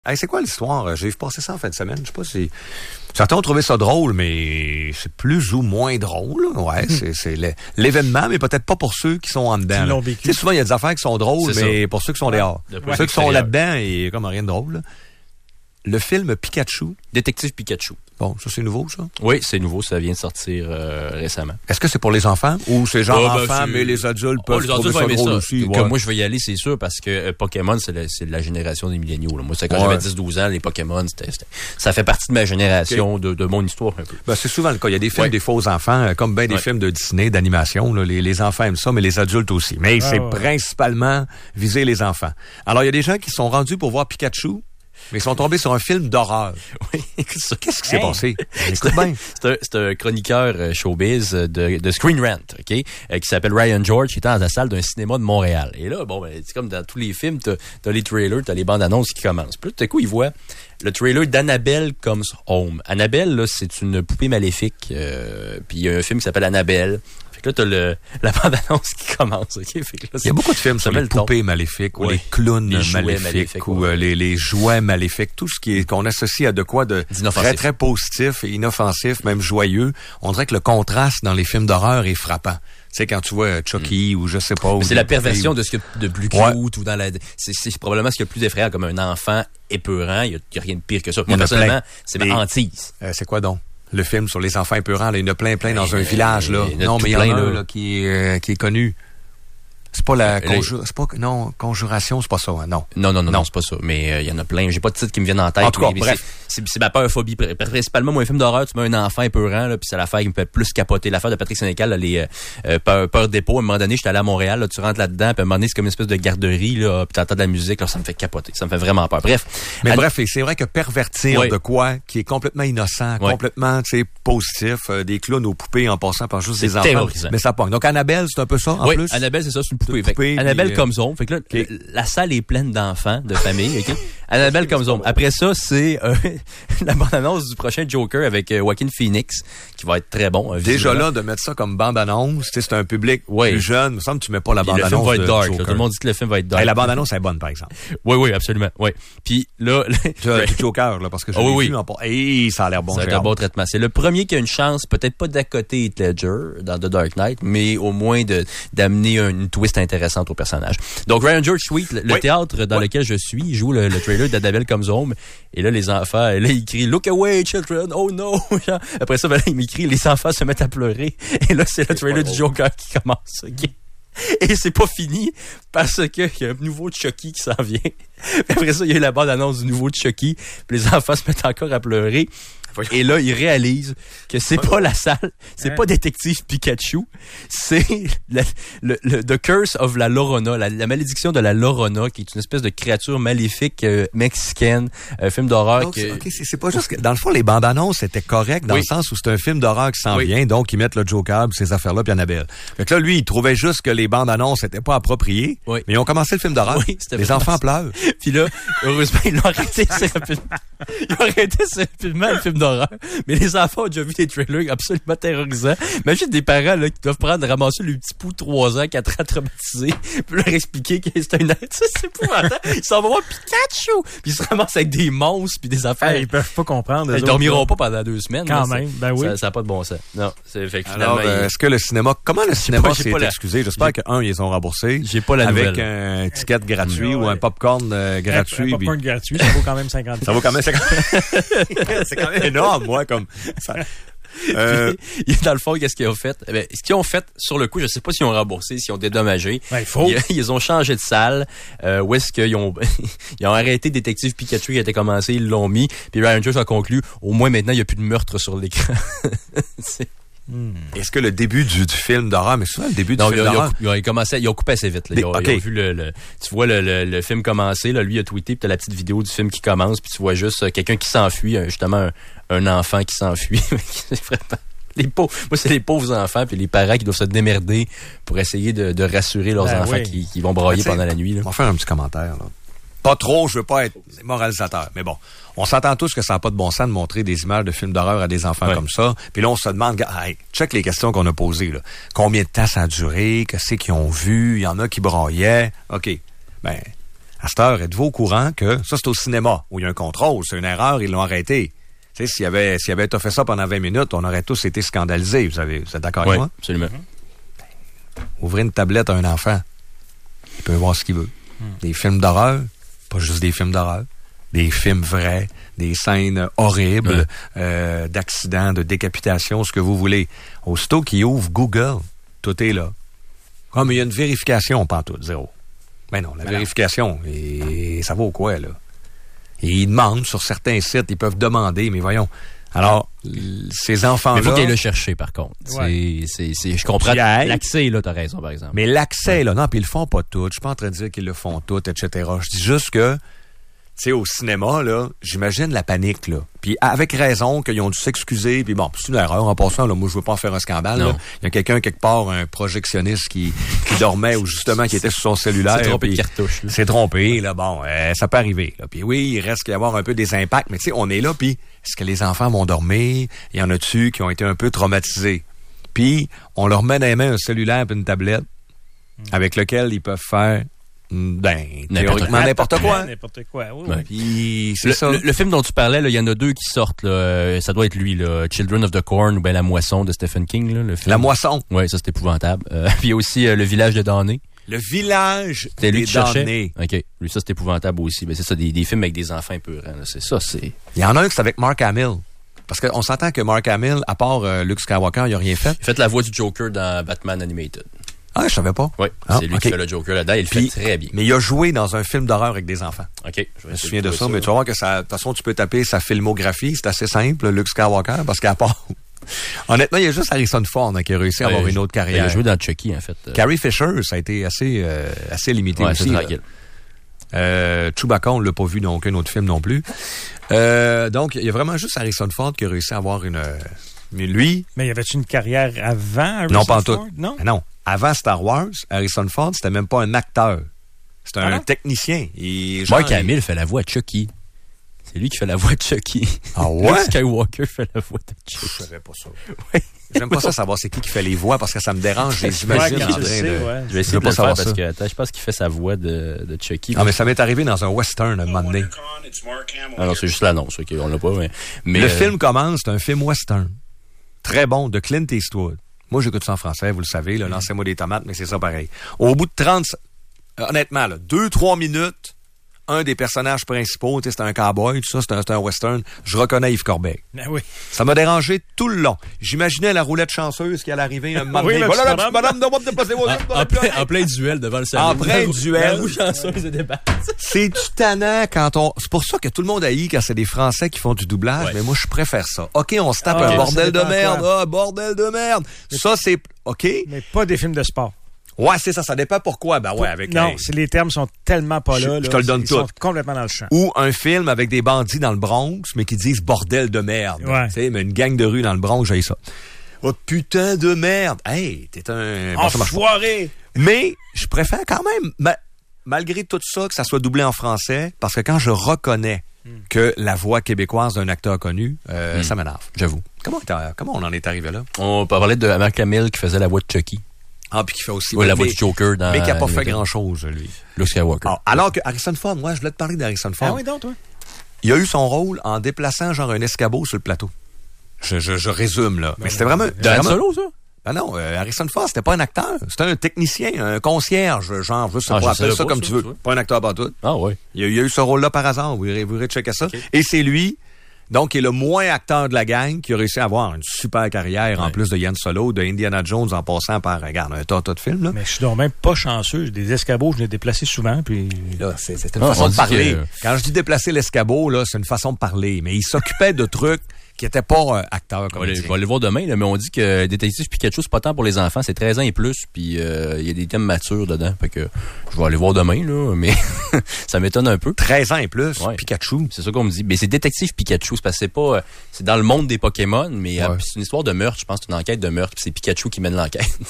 Hey, c'est quoi l'histoire? J'ai vu passer ça en fin de semaine. Je sais pas si... Certains ont trouvé ça drôle, mais c'est plus ou moins drôle. Ouais, c'est l'événement, mais peut-être pas pour ceux qui sont en dedans. Qui l'ont vécu. Tu sais, souvent, il y a des affaires qui sont drôles, C'est mais ça. pour ceux qui sont dehors. Ceux qui sont là-dedans, il y a comme rien de drôle. Là. Le film Pikachu. Détective Pikachu. Bon, ça, c'est nouveau, ça? Oui, c'est nouveau. Ça vient de sortir récemment. Est-ce que c'est pour les enfants? Ou c'est genre enfants, mais les adultes peuvent trouver ça drôle aussi? Que moi, je vais y aller, c'est sûr, parce que Pokémon, c'est la génération des milléniaux. Là. Moi, c'est quand j'avais 10-12 ans, les Pokémon, ça fait partie de ma génération, de mon histoire un peu. Ben, c'est souvent le cas. Il y a des films des faux enfants, comme bien des films de Disney, d'animation. Là. Les enfants aiment ça, mais les adultes aussi. Mais c'est principalement viser les enfants. Alors, il y a des gens qui sont rendus pour voir Pikachu, mais ils sont tombés sur un film d'horreur. Oui. Qu'est-ce qui s'est passé? Écoute bien. C'est un chroniqueur showbiz de Screen Rant, OK? Qui s'appelle Ryan George, qui était dans la salle d'un cinéma de Montréal. Et là, bon, ben, c'est comme dans tous les films, t'as les trailers, t'as les bandes annonces qui commencent. Puis là, tout à coup, il voit le trailer d'Annabelle Comes Home. Annabelle, là, c'est une poupée maléfique. Puis il y a un film qui s'appelle Annabelle. Là, t'as la bande-annonce qui commence. Okay? Fait que là, il y a beaucoup de films sur les poupées maléfiques ou les clowns maléfiques ou les jouets maléfiques. Tout ce qu'on associe à de quoi de très, très positif et inoffensif, même joyeux. On dirait que le contraste dans les films d'horreur est frappant. Tu sais, quand tu vois Chucky ou je sais pas. C'est la perversion de ce qu'il y a de plus cute ou dans la... C'est probablement ce qu'il y a de plus effrayant comme un enfant épeurant. Il y a rien de pire que ça. Moi, personnellement, c'est ma hantise. C'est quoi donc? Le film sur les enfants épeurants, là, il y en a plein dans un village, là. Non, mais il y en a un, là, qui est connu. C'est pas la Conjuration, c'est pas ça, hein, non. Non, c'est pas ça. Mais il y en a plein. J'ai pas de titre qui me viennent en tête. En tout cas, bref. C'est ma peur phobie. Principalement, moi, un film d'horreur, tu mets un enfant épeurant, là, puis c'est l'affaire qui me fait plus capoter. L'affaire de Patrick Sénécal, là, les peur dépôt. À un moment donné, j'étais allé à Montréal, là, tu rentres là-dedans, puis à un moment donné, c'est comme une espèce de garderie, là, puis t'entends de la musique, là, ça me fait capoter. Ça me fait vraiment peur. Bref. Mais bref, c'est vrai que pervertir de quoi qui est complètement innocent, complètement, tu sais, positif, des clowns aux poupées en passant par juste des enfants. Terrorisant. Mais ça pogne. Donc, Annabelle, c'est un peu ça, en plus? Oui, Annabelle, c'est ça, c'est une poupée. Annabelle Comes Home. Fait que là, la salle est pleine d'enfants, de familles, OK? Annabelle Comes Home. Après ça, c'est la bande-annonce du prochain Joker avec Joaquin Phoenix, qui va être très bon. Déjà là, de mettre ça comme bande-annonce, tu sais, c'est un public plus jeune. Il me semble que tu mets pas la bande-annonce. Le film va être dark. Joker. Tout le monde dit que le film va être dark. La bande-annonce est bonne, par exemple. Oui, absolument. Oui. Puis là... du Joker, là, parce que je l'ai vu. Et ça a l'air bon. Ça a un bon traitement. C'est le premier qui a une chance, peut-être pas d'accoter Heath Ledger dans The Dark Knight, mais au moins d'amener une twist intéressante au personnage. Donc, Ryan George Sweet, le théâtre dans lequel je suis, il joue le trailer d'Annabelle Comes Home. Et là, les enfants, là, ils crient « Look away, children! Oh no! » Après ça, là, il m'écrit « Les enfants se mettent à pleurer. » Et là, c'est le trailer du Joker qui commence. Okay? Et c'est pas fini parce que il y a un nouveau Chucky qui s'en vient. Après ça, il y a eu la bande-annonce du nouveau Chucky. Puis les enfants se mettent encore à pleurer. Et là, ils réalisent que c'est pas la salle, c'est pas Détective Pikachu, c'est The Curse of la Llorona, la malédiction de la Llorona, qui est une espèce de créature maléfique mexicaine, un film d'horreur. Donc, c'est pas juste que, dans le fond, les bandes annonces étaient correctes dans le sens où c'est un film d'horreur qui s'en vient, donc ils mettent le Joker, ces affaires-là, puis Annabelle. Fait que là, lui, il trouvait juste que les bandes annonces étaient pas appropriées, mais ils ont commencé le film d'horreur. Les enfants pleurent. Puis là, heureusement, ils l'ont arrêté assez rapidement. Ils ont arrêté assez rapidement le film d'horreur. Mais les enfants ont déjà vu des trailers absolument terrorisants. Imagine des parents là, qui doivent ramasser le petit pouls de 3 ans, 4 ans traumatisé, puis leur expliquer que c'est un être. C'est épouvantable. Ils s'en vont voir Pikachu! Puis ils se ramassent avec des monstres puis des affaires. Ils peuvent pas comprendre. Ils dormiront pas pendant 2 semaines. Quand même, ben oui. Ça n'a pas de bon sens. Non. Fait que alors, est-ce que le cinéma... Comment le cinéma s'est excusé? J'espère que, ils ont remboursé. J'ai pas la nouvelle. Avec un ticket gratuit ou un popcorn gratuit. Un popcorn gratuit, ça vaut quand même 50$. Ça vaut quand même 50$. C'est quand même énorme, moi, comme... Ça, dans le fond, qu'est-ce qu'ils ont fait? Ce qu'ils ont fait, sur le coup, je sais pas s'ils ont remboursé, s'ils ont dédommagé. Il faut. Ils ont changé de salle. Où est-ce qu'ils ont, ils ont arrêté Détective Pikachu qui était commencé, ils l'ont mis. Puis Ryan Jones a conclu, au moins maintenant, il n'y a plus de meurtre sur l'écran. Est-ce que le début du film d'horreur, mais souvent le début du film d'horreur... Ils ont coupé assez vite. Là. Ils ont vu tu vois le film commencer, là, lui a tweeté, puis t'as la petite vidéo du film qui commence, puis tu vois juste quelqu'un qui s'enfuit, justement un enfant qui s'enfuit. C'est vraiment... Moi, c'est les pauvres enfants puis les parents qui doivent se démerder pour essayer de rassurer leurs enfants qui vont brailler pendant la nuit. Là. On va faire un petit commentaire. Là. Pas trop, je veux pas être moralisateur, mais bon. On s'entend tous que ça n'a pas de bon sens de montrer des images de films d'horreur à des enfants comme ça. Puis là, on se demande, check les questions qu'on a posées. Là. Combien de temps ça a duré? Qu'est-ce qu'ils ont vu? Il y en a qui braillaient. OK. Ben, À cette heure, êtes-vous au courant que ça, c'est au cinéma, où il y a un contrôle, c'est une erreur, ils l'ont arrêté. Tu sais, s'il avait fait ça pendant 20 minutes, on aurait tous été scandalisés. Vous êtes d'accord avec moi? Oui, absolument. Ouvrez une tablette à un enfant. Il peut voir ce qu'il veut. Des films d'horreur, pas juste des films d'horreur, des films vrais, des scènes horribles, d'accidents, de décapitation, ce que vous voulez. Aussitôt qu'il ouvre Google, tout est là. Ah, mais il y a une vérification, pas tout, zéro. Ben non, la vérification, et ça vaut quoi, là? Et ils demandent sur certains sites, ils peuvent demander, mais voyons. Alors, ces enfants-là... Mais il faut qu'ils le chercher, par contre. Ouais. Je comprends. L'accès, là, t'as raison, par exemple. Mais l'accès, là, non, puis ils le font pas tout. Je suis pas en train de dire qu'ils le font tout, etc. Je dis juste que, tu sais, au cinéma, là, j'imagine la panique, là. Puis avec raison qu'ils ont dû s'excuser, puis bon, c'est une erreur. En passant, là, moi, je veux pas en faire un scandale, là. Il y a quelqu'un, quelque part, un projectionniste qui dormait ou justement qui était sur son cellulaire. C'est trompé de cartouche, là. C'est trompé, là, bon, ça peut arriver, là. Puis oui, il reste qu'il y avoir un peu des impacts, mais tu sais, on est là, puis est-ce que les enfants vont dormir? Il y en a-tu qui ont été un peu traumatisés? Puis, on leur met dans les mains un cellulaire et une tablette avec lequel ils peuvent faire théoriquement n'importe quoi. N'importe quoi, oui. Ouais. Puis, c'est ça. Le film dont tu parlais, il y en a 2 qui sortent. Là, ça doit être lui, là, Children of the Corn ou bien La Moisson de Stephen King. Là, le film. La Moisson. Oui, ça, c'est épouvantable. Puis il y a aussi Le Village de Damnés. Le Village des Damnés. OK. Lui, ça, c'est épouvantable aussi. Mais c'est ça, des films avec des enfants purs. Hein, c'est ça, c'est... Il y en a un qui c'est avec Mark Hamill. Parce qu'on s'entend que Mark Hamill, à part Luke Skywalker, il n'a rien fait. Il fait la voix du Joker dans Batman Animated. Ah, je savais pas. Oui, c'est lui qui fait le Joker là-dedans. Il le fait très bien. Mais il a joué dans un film d'horreur avec des enfants. OK. Je me souviens de ça, mais tu vas voir que de toute façon, tu peux taper sa filmographie. C'est assez simple, Luke Skywalker, parce qu'à part... Honnêtement, il y a juste Harrison Ford qui a réussi à avoir une autre carrière. Il a joué dans Chucky, en fait. Carrie Fisher, ça a été assez limité aussi. C'est tranquille. Chewbacca, on l'a pas vu dans aucun autre film non plus. Donc, il y a vraiment juste Harrison Ford qui a réussi à avoir une... Mais lui... Mais y avait-tu une carrière avant Harrison Non, pas en Ford? tout. Non? Non. Avant Star Wars, Harrison Ford, c'était même pas un acteur. C'était un technicien. Mark Hamill fait la voix de Chucky. C'est lui qui fait la voix de Chucky. Ah ouais? Luke Skywalker fait la voix de Chucky. Je savais pas ça. Oui. J'aime pas ça savoir c'est qui fait les voix parce que ça me dérange. J'imagine en train de... Je vais essayer de le faire parce que je pense qu'il fait sa voix de Chucky. Ah, mais ça m'est arrivé dans un western un moment donné. Ah non, c'est juste l'annonce, OK, on l'a pas, mais le film commence, c'est un film western. Très bon, de Clint Eastwood. Moi, j'écoute ça en français, vous le savez, là, lancez-moi des tomates, mais c'est ça pareil. Au bout de 30... Honnêtement, là, 2-3 minutes, un des personnages principaux, c'est un cowboy, tout ça, c'est un western. Je reconnais Yves Corbeil. Ah oui. Ça m'a dérangé tout le long. J'imaginais la roulette chanceuse qui allait arriver un moment donné. Voilà la petite madame de votre dépassé. En plein duel devant le salon. En plein duel. La roue chanceuse et débat. C'est tannant quand on... C'est pour ça que tout le monde haït quand c'est des Français qui font du doublage, mais moi, je préfère ça. OK, on se tape un bordel de merde. Ah, bordel de merde. Ça, c'est... OK. Mais pas des films de sport. Ouais, c'est ça. Ça dépend pourquoi. Ben ouais, avec non, les termes sont tellement pas là. Je te le donne tout. Ils sont complètement dans le champ. Ou un film avec des bandits dans le Bronx, mais qui disent bordel de merde. Ouais. Tu sais, mais une gang de rue dans le Bronx, j'ai ça. Oh putain de merde. Hey, t'es un... Enfoiré! Mais je préfère quand même, malgré tout ça, que ça soit doublé en français, parce que quand je reconnais que la voix québécoise d'un acteur connu, ça m'énerve, j'avoue. Comment on en est arrivé là? On peut parler de Mark Hamill qui faisait la voix de Chucky. Ah, puis qui fait aussi... Oui, la voix du Joker dans... Mais qui n'a pas fait grand-chose, lui. Luke Skywalker. Alors que Harrison Ford, moi, je voulais te parler d'Harrison Ford. Ah oui, donc, toi? Il a eu son rôle en déplaçant genre un escabeau sur le plateau. Je résume, là. Mais c'était vraiment... Han Solo, ça? Ben non, Harrison Ford, c'était pas un acteur. C'était un technicien, un concierge, genre, je sais pas, appelle ça comme tu veux. Pas un acteur pas tout. Ah oui. Il a eu ce rôle-là par hasard. Vous irez checker ça. Okay. Et c'est lui... Donc, il est le moins acteur de la gang qui a réussi à avoir une super carrière en plus de Han Solo, de Indiana Jones en passant par, regarde, un tas de films, là. Mais je suis donc même pas chanceux. J'ai des escabeaux, je les ai déplacés souvent, puis... Là, c'est une façon de parler. Quand je dis déplacer l'escabeau, là, c'est une façon de parler. Mais il s'occupait de trucs qui n'étaient pas acteurs. On va aller voir demain, là, mais on dit que Détective Pikachu, c'est pas tant pour les enfants, c'est 13 ans et plus, puis il y a des thèmes matures dedans. Fait que je vais aller voir demain, là, mais ça m'étonne un peu. 13 ans et plus, Pikachu. C'est ça qu'on me dit. Mais c'est Détective Pikachu, c'est parce que c'est pas... c'est dans le monde des Pokémon, mais c'est une histoire de meurtre, je pense, c'est une enquête de meurtre, puis c'est Pikachu qui mène l'enquête.